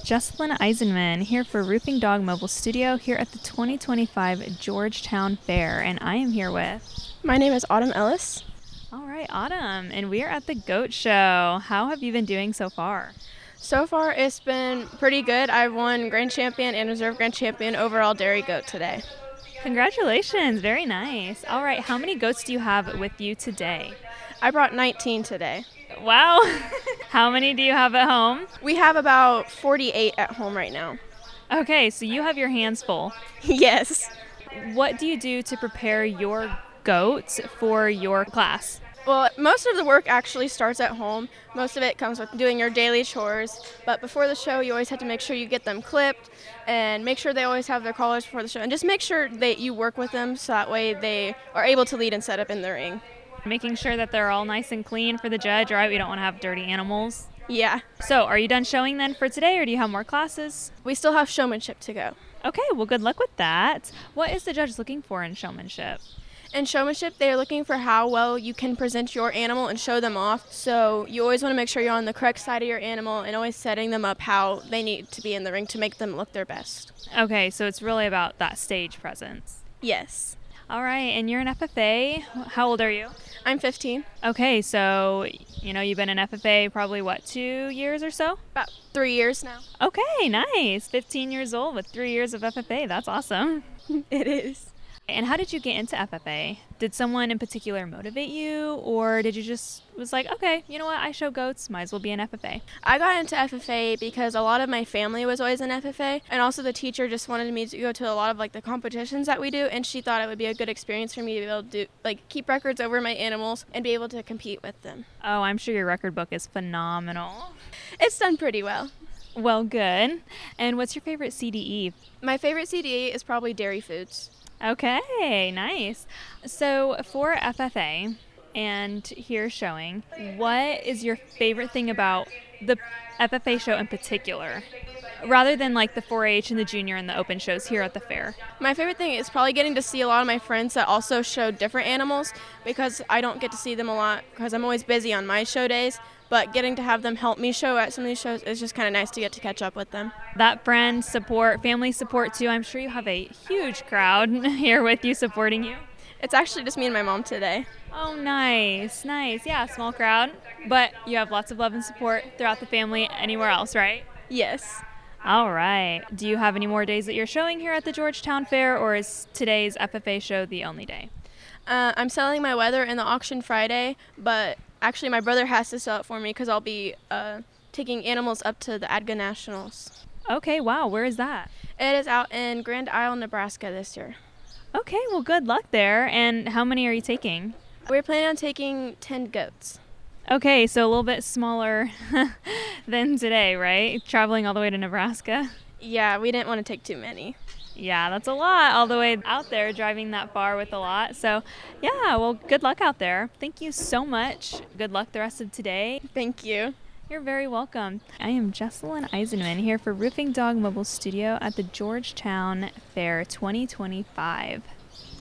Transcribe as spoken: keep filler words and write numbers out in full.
Jessalyn Eisenman here for Roofing Dog Mobile Studio here at the twenty twenty-five Georgetown Fair, and I am here with... My name is Autumn Ellis. All right, Autumn, and we are at the Goat Show. How have you been doing so far? So far, it's been pretty good. I've won Grand Champion and Reserve Grand Champion overall dairy goat today. Congratulations, very nice. All right, how many goats do you have with you today? I brought nineteen today. Wow. How many do you have at home? We have about forty-eight at home right now. Okay, so you have your hands full. Yes. What do you do to prepare your goats for your class? Well, most of the work actually starts at home. Most of it comes with doing your daily chores. But before the show, you always have to make sure you get them clipped and make sure they always have their collars before the show. And just make sure that you work with them so that way they are able to lead and set up in the ring. Making sure that they're all nice and clean for the judge, right? We don't want to have dirty animals. Yeah. So are you done showing then for today, or do you have more classes? We still have showmanship to go. Okay, well, good luck with that. What is the judge looking for in showmanship? In showmanship, they are looking for how well you can present your animal and show them off. So you always want to make sure you're on the correct side of your animal and always setting them up how they need to be in the ring to make them look their best. Okay, so it's really about that stage presence. Yes. All right, and you're an F F A. How old are you? I'm fifteen. Okay, so, you know, you've been an F F A probably, what, two years or so? About three years now. Okay, nice. fifteen years old with three years of F F A. That's awesome. It is. And how did you get into F F A? Did someone in particular motivate you, or did you just was like, okay, you know what, I show goats, might as well be an F F A? I got into F F A because a lot of my family was always in F F A, and also the teacher just wanted me to go to a lot of like the competitions that we do, and she thought it would be a good experience for me to be able to do, like keep records over my animals and be able to compete with them. Oh, I'm sure your record book is phenomenal. It's done pretty well. Well, good. And what's your favorite C D E? My favorite C D E is probably dairy foods. Okay, nice. So for F F A and here showing, what is your favorite thing about the F F A show in particular, rather than like the four H and the junior and the open shows here at the fair? My favorite thing is probably getting to see a lot of my friends that also show different animals, because I don't get to see them a lot because I'm always busy on my show days. But getting to have them help me show at some of these shows is just kind of nice to get to catch up with them. That friend support, family support too. I'm sure you have a huge crowd here with you supporting you. It's actually just me and my mom today. Oh, nice, nice. Yeah, small crowd. But you have lots of love and support throughout the family anywhere else, right? Yes. All right. Do you have any more days that you're showing here at the Georgetown Fair, or is today's F F A show the only day? Uh, I'm selling my weather in the auction Friday, but actually my brother has to sell it for me because I'll be uh, taking animals up to the A D G A Nationals. Okay, wow. Where is that? It is out in Grand Isle, Nebraska this year. Okay, well, good luck there. And how many are you taking? We're planning on taking ten goats. Okay, so a little bit smaller than today, right? Traveling all the way to Nebraska. Yeah, we didn't want to take too many. Yeah, that's a lot all the way out there, driving that far with a lot. So, yeah, well, good luck out there. Thank you so much. Good luck the rest of today. Thank you. You're very welcome. I am Jessalyn Eisenman here for Roofing Dog Mobile Studio at the Georgetown Fair twenty twenty-five.